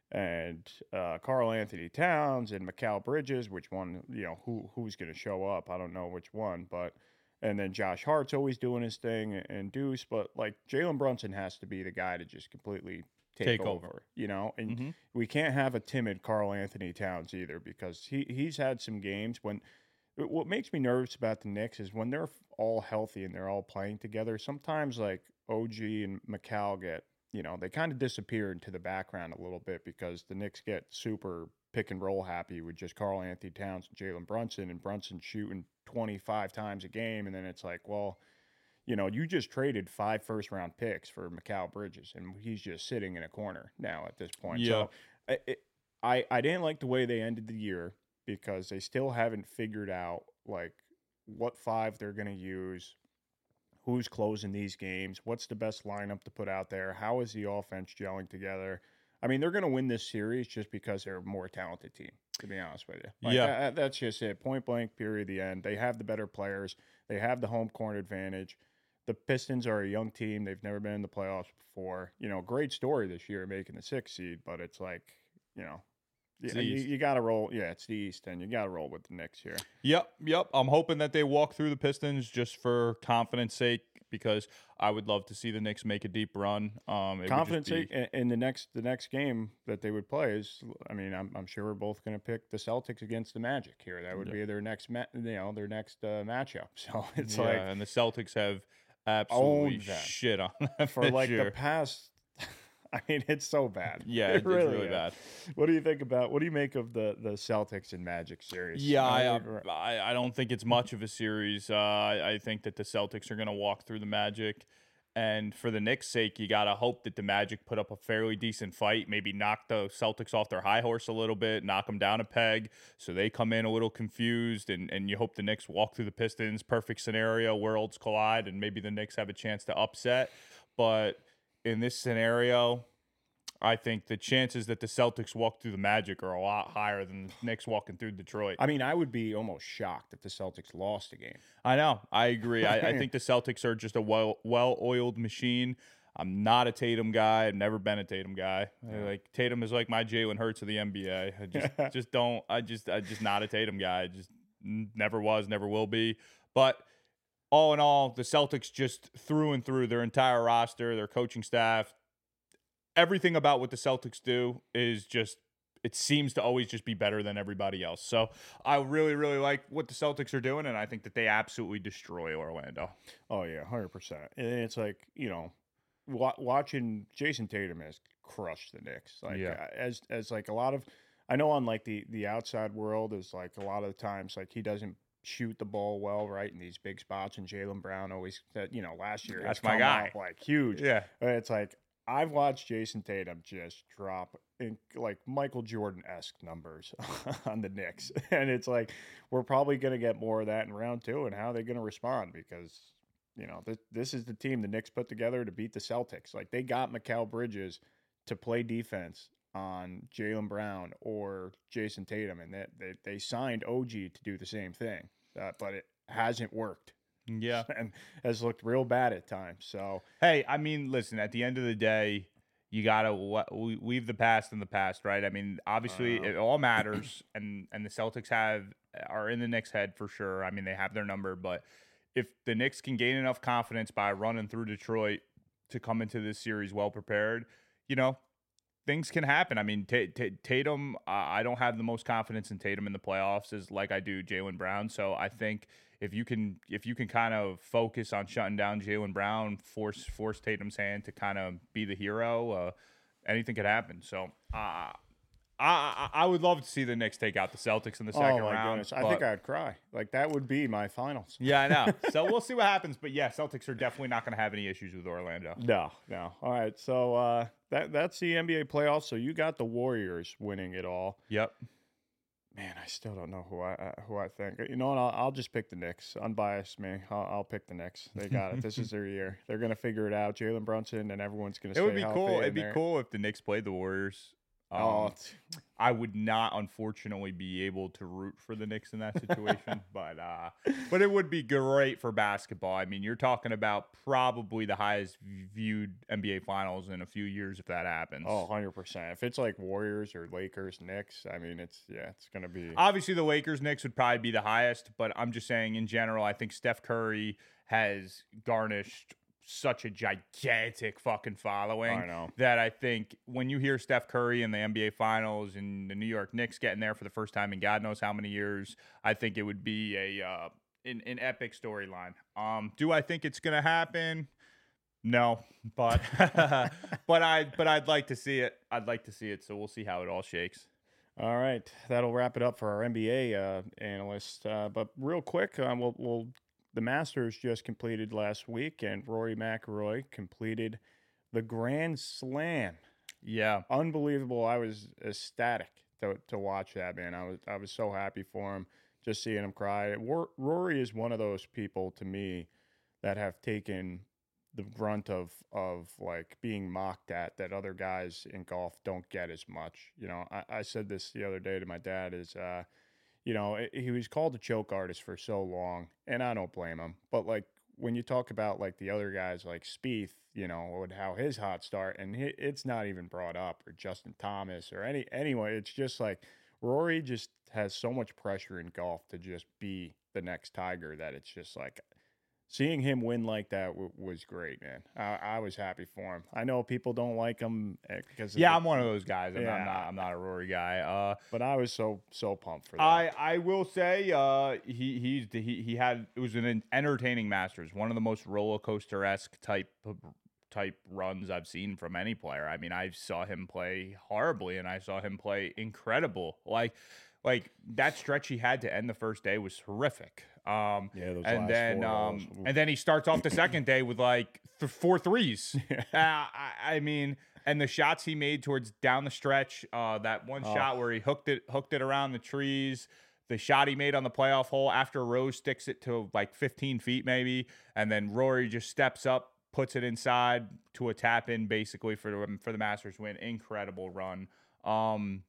and uh, Karl Anthony Towns and Mikal Bridges, which one, you know, who who's going to show up? I don't know which one, but and then Josh Hart's always doing his thing and Deuce, but like Jalen Brunson has to be the guy to just completely take, Take over, over. you know, and Mm-hmm. we can't have a timid Karl Anthony Towns either because he he's had some games when. What makes me nervous about the Knicks is when they're all healthy and they're all playing together. Sometimes like O G and Mikal get, you know, they kind of disappear into the background a little bit because the Knicks get super pick and roll happy with just Karl Anthony Towns and Jalen Brunson, and Brunson shooting twenty-five times a game, and then it's like, well, you know, you just traded five first round picks for Mikal Bridges, and he's just sitting in a corner now at this point. Yeah. So I, it, I I didn't like the way they ended the year, because they still haven't figured out like what five they're going to use, who's closing these games, what's the best lineup to put out there, how is the offense gelling together. I mean, they're going to win this series just because they're a more talented team, to be honest with you. Like, Yeah. that- that's just it. Point blank, period, the end. They have the better players. They have the home court advantage. The Pistons are a young team. They've never been in the playoffs before. You know, great story this year making the sixth seed, but it's like, you know, It's yeah, the you, East. you got to roll. Yeah, it's the East, and you got to roll with the Knicks here. Yep, yep. I'm hoping that they walk through the Pistons just for confidence sake because I would love to see the Knicks make a deep run. Um, it would just Confidence be- in, in the next the next game that they would play is, I mean, I'm, I'm sure we're both going to pick the Celtics against the Magic here. That would Yeah. be their next, ma- you know, their next uh, matchup. So it's yeah, like and the Celtics have absolutely Owned them. shit on them for this like year. the past. I mean, it's so bad. Yeah, It it's really is. bad. What do you think about? What do you make of the the Celtics and Magic series? Yeah, I, Uh, uh, I I don't think it's much of a series. Uh, I, I think that the Celtics are going to walk through the Magic. And for the Knicks' sake, you got to hope that the Magic put up a fairly decent fight, maybe knock the Celtics off their high horse a little bit, knock them down a peg so they come in a little confused, and, and you hope the Knicks walk through the Pistons. Perfect scenario, worlds collide, and maybe the Knicks have a chance to upset. But in this scenario, I think the chances that the Celtics walk through the Magic are a lot higher than the Knicks walking through Detroit. I mean, I would be almost shocked if the Celtics lost a game. I know. I agree. I, I think the Celtics are just a well well oiled machine. I'm not a Tatum guy. I've never been a Tatum guy. Yeah. Like Tatum is like my Jalen Hurts of the N B A. I just just don't. I just I just not a Tatum guy. I just never was, never will be. But all in all, the Celtics just through and through, their entire roster, their coaching staff, everything about what the Celtics do is just, it seems to always just be better than everybody else. So I really, really like what the Celtics are doing, and I think that they absolutely destroy Orlando. Oh, yeah, one hundred percent. And it's like, you know, wa- watching Jason Tatum has crushed the Knicks. Like, Yeah. uh, as, as like a lot of, I know on like the, the outside world is like a lot of the times, like he doesn't shoot the ball well, right, in these big spots, and Jaylen Brown always, that you know, last year That's he's my come guy. up, like huge. Yeah. But it's like I've watched Jason Tatum just drop in like Michael Jordan-esque numbers on the Knicks, and it's like we're probably going to get more of that in round two. And how are they going to respond? Because you know this this is the team the Knicks put together to beat the Celtics. Like they got Mikal Bridges to play defense on Jaylen Brown or Jason Tatum, and that they, they signed O G to do the same thing, uh, but it hasn't worked. Yeah. And has looked real bad at times. So Hey, I mean, listen, at the end of the day, you got to leave the past in the past, right? I mean, obviously Uh. it all matters, and, and the Celtics have are in the Knicks' head for sure. I mean, they have their number, but if the Knicks can gain enough confidence by running through Detroit to come into this series well prepared, you know, things can happen. I mean, T- T- Tatum, uh, I don't have the most confidence in Tatum in the playoffs as like I do Jaylen Brown. So I think if you can, if you can kind of focus on shutting down Jaylen Brown, force force Tatum's hand to kind of be the hero, uh, anything could happen. So uh, I I would love to see the Knicks take out the Celtics in the second oh my round. goodness, I but- think I'd cry. Like that would be my finals. Yeah, I know. So we'll see what happens. But yeah, Celtics are definitely not going to have any issues with Orlando. No, no. All right, so uh, that that's the N B A playoffs. So you got the Warriors winning it all. Yep. Man, I still don't know who I uh, who I think. You know what? I'll, I'll just pick the Knicks. Unbiased me. I'll, I'll pick the Knicks. They got it. This is their year. They're gonna figure it out. Jalen Brunson and everyone's gonna. It stay would be healthy, cool. It'd and be they're- cool if the Knicks played the Warriors. Um, Oh, it's- I would not, unfortunately, be able to root for the Knicks in that situation, but uh, but it would be great for basketball. I mean, you're talking about probably the highest viewed N B A Finals in a few years if that happens. oh, one hundred percent. If it's like Warriors or Lakers, Knicks, I mean, it's yeah, it's gonna be. Obviously, the Lakers Knicks would probably be the highest, but I'm just saying in general, I think Steph Curry has garnished such a gigantic fucking following I know. that I think when you hear Steph Curry in the N B A Finals and the New York Knicks getting there for the first time in God knows how many years, I think it would be a uh, an, an epic storyline. Um, do I think it's gonna happen? No, but but I but I'd like to see it. I'd like to see it. So we'll see how it all shakes. All right, that'll wrap it up for our N B A uh, analyst. Uh, but real quick, um, we'll, we'll the Masters just completed last week, and Rory McIlroy completed the Grand Slam. Yeah. Unbelievable! I was ecstatic to to watch that, man. I was I was so happy for him, just seeing him cry. War, Rory is one of those people to me that have taken the brunt of of like being mocked at that other guys in golf don't get as much. You know, I, I said this the other day to my dad is, uh, you know, it, he was called a choke artist for so long, and I don't blame him. But like when you talk about like the other guys like Spieth, you know, and how his hot start, and he, it's not even brought up, or Justin Thomas or any anyone. It's just like Rory just has so much pressure in golf to just be the next Tiger that it's just like. Seeing him win like that w- was great, man. I-, I was happy for him. I know people don't like him eh, because of Yeah, the- I'm one of those guys. I'm, Yeah. I'm not. I'm not a Rory guy. Uh, but I was so so pumped for that. I I will say, uh, he he's he he had it was an entertaining Masters, one of the most roller coaster esque type of, type runs I've seen from any player. I mean, I saw him play horribly, and I saw him play incredible. Like like that stretch he had to end the first day was horrific. Um, Yeah, those and last then four um, holes. Oof. and then he starts off the second day with like th- four threes. uh, I, I mean, and the shots he made towards down the stretch, uh, that one Oh. shot where he hooked it hooked it around the trees, the shot he made on the playoff hole after Rose sticks it to like fifteen feet maybe, and then Rory just steps up, puts it inside to a tap in basically for the, for the Masters win. Incredible run. Um,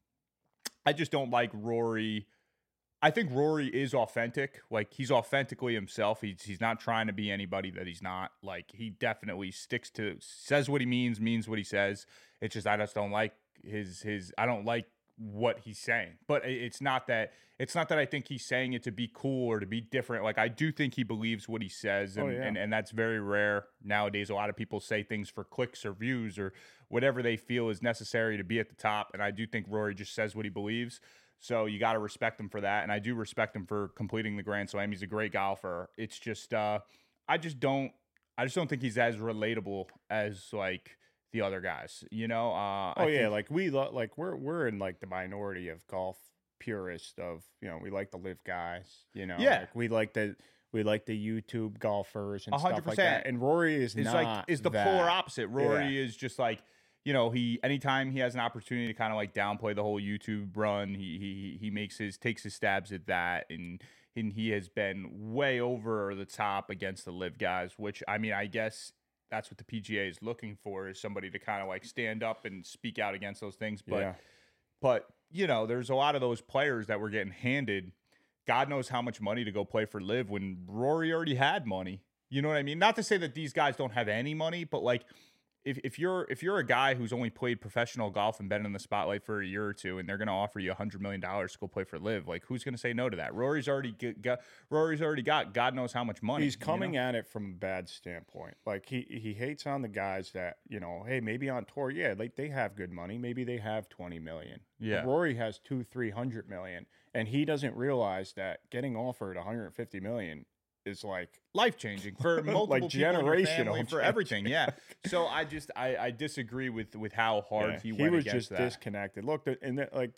I just don't like Rory. I think Rory is authentic. Like, he's authentically himself. He's he's not trying to be anybody that he's not. Like, he definitely sticks to, says what he means, means what he says. It's just, I just don't like his, his, I don't like what he's saying. But it's not that, it's not that I think he's saying it to be cool or to be different. Like, I do think he believes what he says. And, Oh, yeah. and, and that's very rare nowadays. A lot of people say things for clicks or views or whatever they feel is necessary to be at the top. And I do think Rory just says what he believes. So you got to respect him for that. And I do respect him for completing the Grand Slam. He's a great golfer. It's just, uh, I just don't, I just don't think he's as relatable as like the other guys, you know? Uh, Oh I yeah, think, like we lo- like we're we're in like the minority of golf purists of, you know, we like the live guys, you know. Yeah. Like we like the we like the YouTube golfers and A hundred stuff like percent. that. And Rory is is not like, is the that. polar opposite. Rory Yeah. is just like, you know, he, anytime he has an opportunity to kind of like downplay the whole YouTube run, he, he, he makes his, takes his stabs at that. And, and he has been way over the top against the live guys, which, I mean, I guess that's what the P G A is looking for, is somebody to kind of like stand up and speak out against those things. But, Yeah. but, you know, there's a lot of those players that were getting handed God knows how much money to go play for live when Rory already had money. You know what I mean? Not to say that these guys don't have any money, but like, if, if you're if you're a guy who's only played professional golf and been in the spotlight for a year or two, and they're going to offer you a hundred million dollars to go play for live, like, who's going to say no to that? Rory's already get, got Rory's already got God knows how much money. He's coming you know? at it from a bad standpoint. Like he he hates on the guys that, you know, hey, maybe on tour, yeah, like they have good money. Maybe they have twenty million. Yeah. But Rory has two, three hundred million, and he doesn't realize that getting offered one hundred fifty million is like life changing for multiple like people in your generational family, for everything. Yeah. So I just I, I disagree with with how hard Yeah, he, he went was against just that. disconnected. Look, the, and the, like,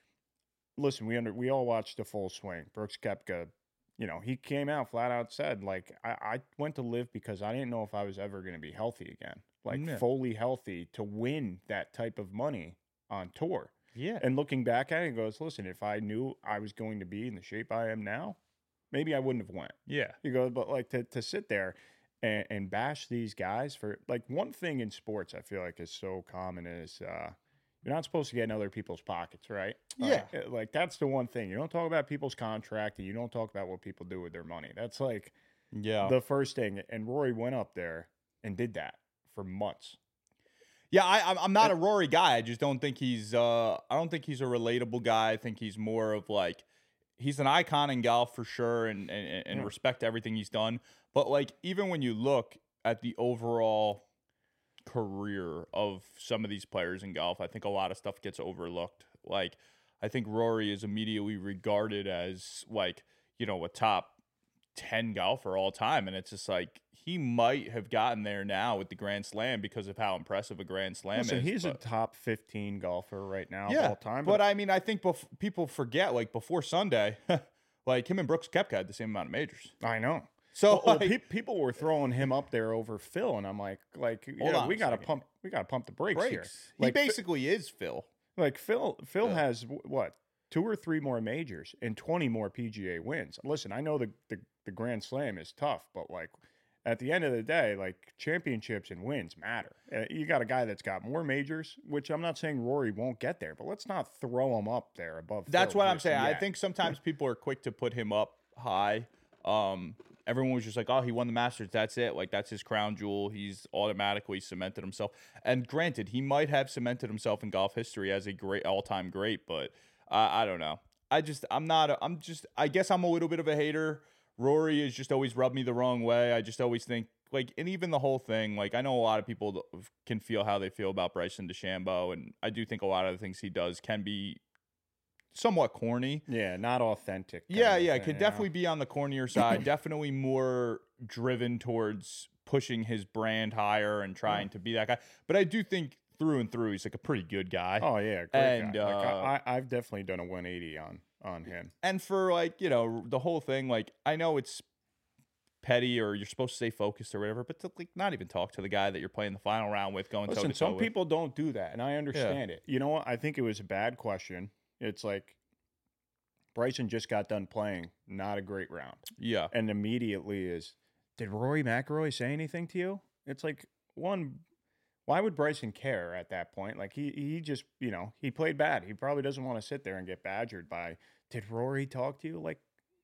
listen, we under we all watched the full swing. Brooks Koepka, you know, he came out flat out said, like, I, I went to live because I didn't know if I was ever going to be healthy again, like Yeah. fully healthy to win that type of money on tour. Yeah. And looking back at it, he goes, listen, if I knew I was going to be in the shape I am now, maybe I wouldn't have went. Yeah. You go, but like to, to sit there and, and bash these guys for, like, one thing in sports I feel like is so common is uh, you're not supposed to get in other people's pockets, right? Yeah. Like, like that's the one thing. You don't talk about people's contract and you don't talk about what people do with their money. That's like Yeah. the first thing. And Rory went up there and did that for months. Yeah, I, I'm- I'm not a Rory guy. I just don't think he's. Uh, I don't think he's a relatable guy. I think he's more of like, he's an icon in golf for sure, and and, and Yeah. respect everything he's done. But like, even when you look at the overall career of some of these players in golf, I think a lot of stuff gets overlooked. Like, I think Rory is immediately regarded as like, you know, a top ten golfer all time, and it's just like, he might have gotten there now with the Grand Slam because of how impressive a Grand Slam Listen, is. he's but, a top fifteen golfer right now yeah, of all time. but I mean, I think bef- people forget, like, before Sunday, like, him and Brooks Koepka had the same amount of majors. I know. So Well, well, like, pe- people were throwing him up there over Phil, and I'm like, like, Hold yeah, on we a gotta second. pump, we gotta pump the brakes, here. breaks. Like, he Fi- basically is Phil. Like Phil, Phil Yeah. has w- what, two or three more majors and twenty more P G A wins. Listen, I know the, the the Grand Slam is tough, but like at the end of the day, like championships and wins matter. Uh, you got a guy that's got more majors, which I'm not saying Rory won't get there, but let's not throw him up there above. That's Phil what I'm just saying. I yet. think sometimes people are quick to put him up high. Um, everyone was just like, oh, he won the Masters. That's it. Like, that's his crown jewel. He's automatically cemented himself. And granted, he might have cemented himself in golf history as a great all-time great, but I, I don't know. I just, I'm not, a, I'm just, I guess I'm a little bit of a hater. Rory has just always rubbed me the wrong way. I just always think, like, and even the whole thing, like, I know a lot of people can feel how they feel about Bryson DeChambeau, and I do think a lot of the things he does can be somewhat corny. Yeah, not authentic. kind Yeah, of yeah, thing, could you definitely know? be on the cornier side. Definitely more driven towards pushing his brand higher and trying to be that guy. But I do think through and through, he's like a pretty good guy. Oh yeah, great And, guy. Like, uh, I, I, I've definitely done a one eighty on on him. And for, like, you know, the whole thing, like, I know it's petty or you're supposed to stay focused or whatever, but to, like, not even talk to the guy that you're playing the final round with, going toe Listen, to toe some with. people don't do that, and I understand it. You know what? I think it was a bad question. It's like Bryson just got done playing, not a great round, Yeah. and immediately is, did Rory McIlroy say anything to you? it's like, one, why would Bryson care at that point? Like, he, he just, you know, he played bad. He probably doesn't want to sit there and get badgered by, did Rory talk to you? Like,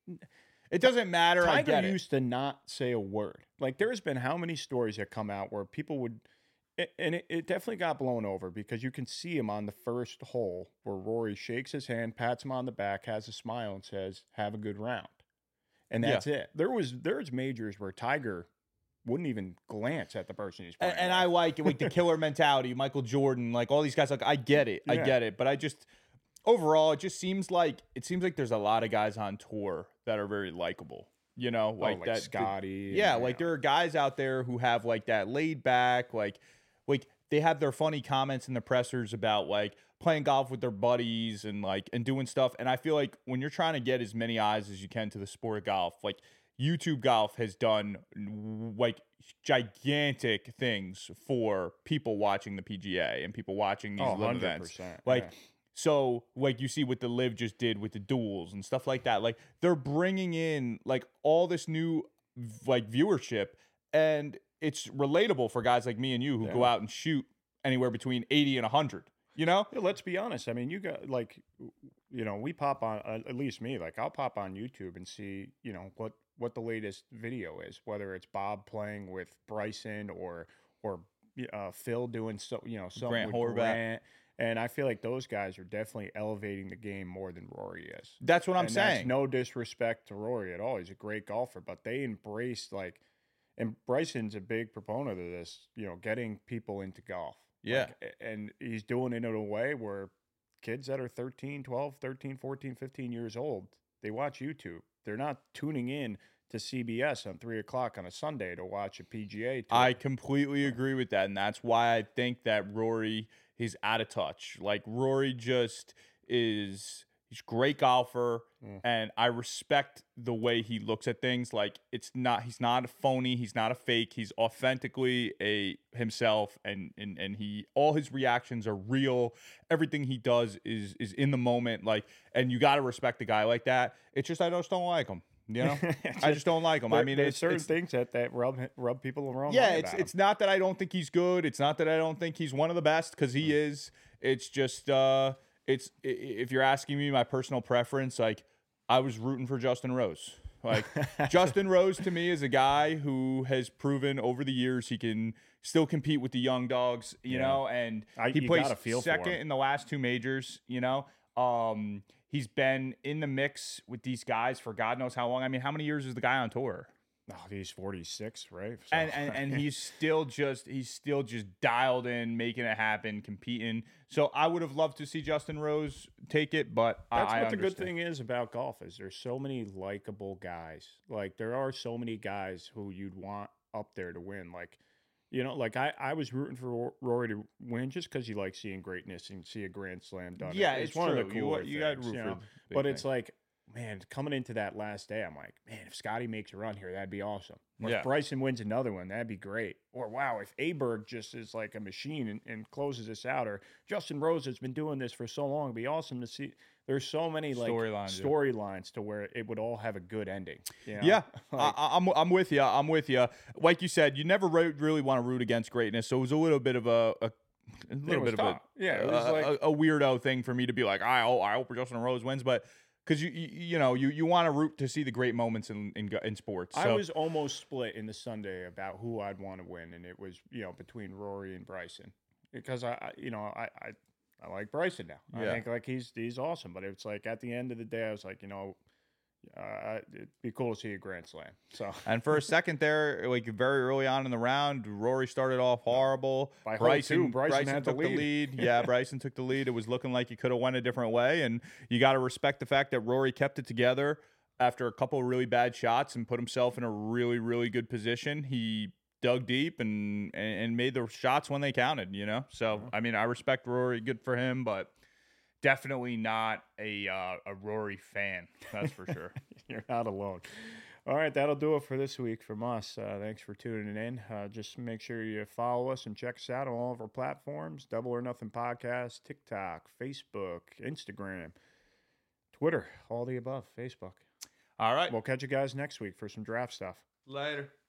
it doesn't matter. I Tiger get it. used to not say a word. Like, there's been how many stories that come out where people would, and it, it definitely got blown over because you can see him on the first hole where Rory shakes his hand, pats him on the back, has a smile, and says, "Have a good round." And that's yeah. it. There was there's majors where Tiger wouldn't even glance at the person he's playing. And, and I like it, like the killer mentality, Michael Jordan, like all these guys. Like, I get it, yeah. I get it, but I just overall, it just seems like it seems like there's a lot of guys on tour that are very likable. You know, like, oh, like that Scotty. The, yeah, and, like yeah. there are guys out there who have like that laid back, like like they have their funny comments in the pressers about like playing golf with their buddies and like and doing stuff. And I feel like when you're trying to get as many eyes as you can to the sport of golf, like YouTube golf has done like gigantic things for people watching the P G A and people watching these oh, live events. Yeah. Like, so like you see what the Live just did with the duels and stuff like that. Like they're bringing in like all this new like viewership, and it's relatable for guys like me and you who yeah. go out and shoot anywhere between eighty and one hundred. You know? Yeah, let's be honest. I mean, you got like, you know, we pop on, uh, at least me, like I'll pop on YouTube and see, you know, what, what the latest video is, whether it's Bob playing with Bryson or, or uh, Phil doing so, you know, something Grant with Horvath. Grant. And I feel like those guys are definitely elevating the game more than Rory is. That's what I'm and saying. That's no disrespect to Rory at all. He's a great golfer, but they embraced like, and Bryson's a big proponent of this, you know, getting people into golf. Yeah. Like, and he's doing it in a way where kids that are thirteen, twelve, thirteen, fourteen, fifteen years old, they watch YouTube. They're not tuning in to C B S on three o'clock on a Sunday to watch a P G A tour. I completely agree with that. And that's why I think that Rory is out of touch. Like Rory just is, he's a great golfer. Mm. And I respect the way he looks at things. Like it's not, he's not a phony. He's not a fake. He's authentically a himself. And, and, and he, all his reactions are real. Everything he does is, is in the moment. Like, and you got to respect a guy like that. It's just, I just don't like him. You know, just, I just don't like him. I mean, there's it's, certain it's, things that, that rub rub people the wrong yeah, way. it's about it's him. not that I don't think he's good. It's not that I don't think he's one of the best, because he mm. is. It's just uh, it's if you're asking me my personal preference, like I was rooting for Justin Rose. Like Justin Rose to me is a guy who has proven over the years he can still compete with the young dogs. You yeah. know, and I, he placed feel second in the last two majors. You know. Um, He's been in the mix with these guys for God knows how long. I mean, how many years is the guy on tour? Oh, he's forty-six, right? So. And, and and he's still just he's still just dialed in, making it happen, competing. So I would have loved to see Justin Rose take it, but that's I, what I the good thing is about golf is there's so many likable guys. Like there are so many guys who you'd want up there to win. Like. You know, like I, I was rooting for Rory to win just because you like seeing greatness and see a Grand Slam done. Yeah, it's, it's one true. of the cooler you, you things. got to root you for know? the But thing. it's like, man, coming into that last day, I'm like, man, if Scotty makes a run here, that'd be awesome. Or yeah. if Bryson wins another one, that'd be great. Or wow, if Aberg just is like a machine and, and closes this out, or Justin Rose has been doing this for so long, it'd be awesome to see. There's so many like storylines storylines to where it would all have a good ending. You know? Yeah, like, I, I'm I'm with you. I'm with you. Like you said, you never re- really want to root against greatness, so it was a little bit of a, a, a little bit tough. of a yeah, it was a, like a, a weirdo thing for me to be like, I oh, I hope Justin Rose wins, but because you, you you know you, you want to root to see the great moments in in, in sports. So. I was almost split in the Sunday about who I'd want to win, and it was you know between Rory and Bryson because I, I you know I. I I like Bryson now. Yeah. I think like he's he's awesome, but it's like at the end of the day, I was like, you know, uh, it'd be cool to see a Grand Slam. So and for a second there, like very early on in the round, Rory started off horrible. By Bryson, two, Bryson, Bryson had took the lead. the lead. Yeah, Bryson took the lead. It was looking like he could have went a different way, and you got to respect the fact that Rory kept it together after a couple of really bad shots and put himself in a really really good position. He dug deep and, and made the shots when they counted, you know? So, I mean, I respect Rory. Good for him, but definitely not a uh, a Rory fan. That's for sure. You're not alone. All right, that'll do it for this week from us. Uh, thanks for tuning in. Uh, just make sure you follow us and check us out on all of our platforms. Double or Nothing Podcast, TikTok, Facebook, Instagram, Twitter, all the above, Facebook. All right. We'll catch you guys next week for some draft stuff. Later.